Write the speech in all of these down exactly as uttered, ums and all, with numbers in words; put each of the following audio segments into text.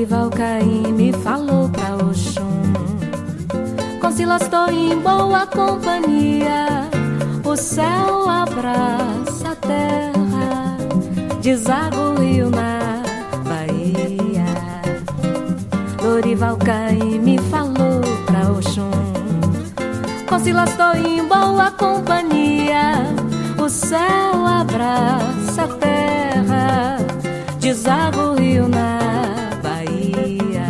Dorival Caymmi falou pra Oxum: com Silas estou em boa companhia. O céu abraça a terra, deságua o rio na Bahia. Dorival Caymmi falou pra Oxum: com Silas estou em boa companhia. O céu abraça a terra, deságua o rio na Bahia.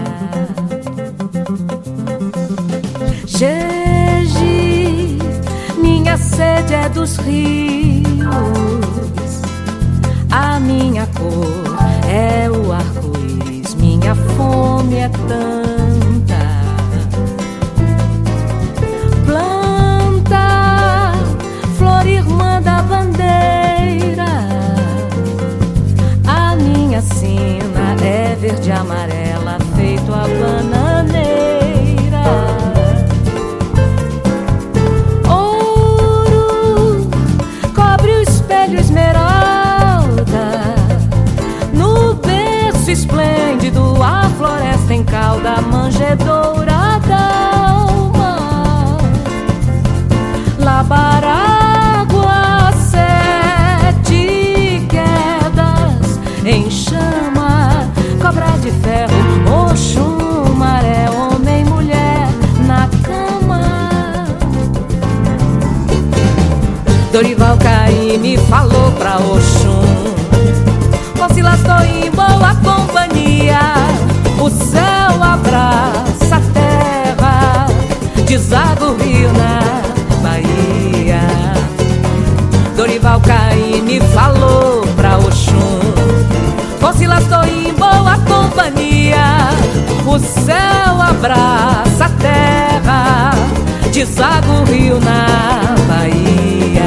Gegi, minha sede é dos rios, a minha cor é o arco-íris, minha fome é tanta. Planta, flor irmã da bandeira, a minha sina é verde e amarela, feito a bananeira. Ouro cobre o espelho esmeralda, no berço esplêndido a floresta em cauda, manjedoura d'alma. Labaragua, sete quedas em chama, cobra de ferro, Oxum, maré, homem, mulher na cama. Dorival Caymmi falou pra Oxum: com Silas estou em boa companhia. O céu abraça a terra, deságua o rio na Bahia. Dorival Caymmi falou pra Oxum: com Silas estou em boa companhia. O céu abraça a terra, deságua o rio na Bahia.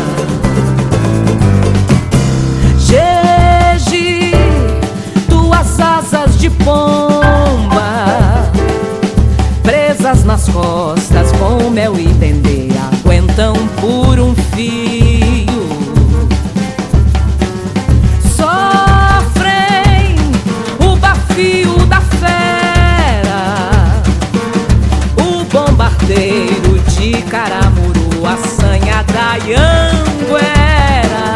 Gegi, duas asas de pomba, presas nas costas com mel e dendê, aguentam por um fio. Sofrem o bafio da fera, o bombardeiro de Caramuru, a sanha da Anhanguera.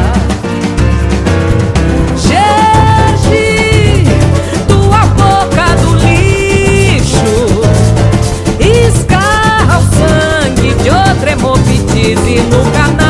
Gegi, tua boca do lixo escarra o sangue de outra hemoptise no canal.